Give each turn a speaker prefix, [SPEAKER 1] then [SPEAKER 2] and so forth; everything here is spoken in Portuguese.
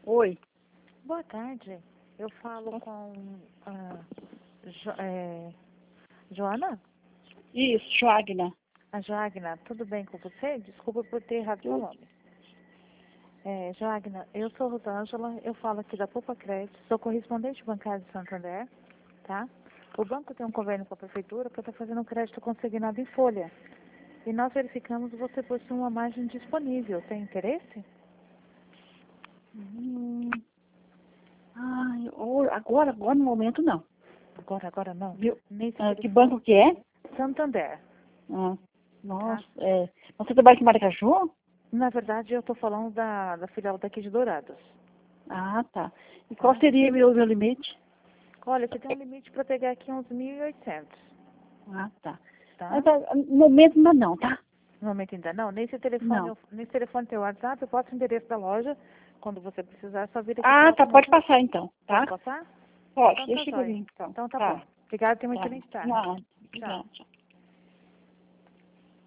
[SPEAKER 1] Oi.
[SPEAKER 2] Boa tarde. Eu falo com a Joana?
[SPEAKER 1] Isso, Joagna.
[SPEAKER 2] A Joagna, tudo bem com você? Desculpa por ter errado seu nome. Joagna, eu sou Rosângela, eu falo aqui da Poupa Crédito, sou correspondente bancário de Santander, tá? O banco tem um convênio com a prefeitura para estar fazendo um crédito consignado em folha. E nós verificamos que você possui uma margem disponível. Tem interesse?
[SPEAKER 1] Agora no momento não.
[SPEAKER 2] Agora não.
[SPEAKER 1] Viu?
[SPEAKER 2] Nesse
[SPEAKER 1] Que
[SPEAKER 2] telefone.
[SPEAKER 1] banco que é?
[SPEAKER 2] Santander.
[SPEAKER 1] Nossa, você trabalha com Maracaju?
[SPEAKER 2] Na verdade, eu estou falando da filial daqui de Dourados.
[SPEAKER 1] Ah, tá. E qual seria meu limite?
[SPEAKER 2] Olha, você tem um limite para pegar aqui uns 1.800,
[SPEAKER 1] Ah, tá.
[SPEAKER 2] tá?
[SPEAKER 1] Mas, no momento ainda não, tá?
[SPEAKER 2] No momento ainda não. Nesse telefone,
[SPEAKER 1] Não.
[SPEAKER 2] nesse telefone teu WhatsApp, eu passo o endereço da loja. Quando você precisar, é só vir aqui.
[SPEAKER 1] Ah, tá. Pode passar então, tá?
[SPEAKER 2] Pode passar?
[SPEAKER 1] Pode,
[SPEAKER 2] Então tá
[SPEAKER 1] deixa eu
[SPEAKER 2] jóia.
[SPEAKER 1] vir então.
[SPEAKER 2] Então tá bom. Obrigada, tenha uma excelente tarde.
[SPEAKER 1] Não,
[SPEAKER 2] Tchau.
[SPEAKER 1] não.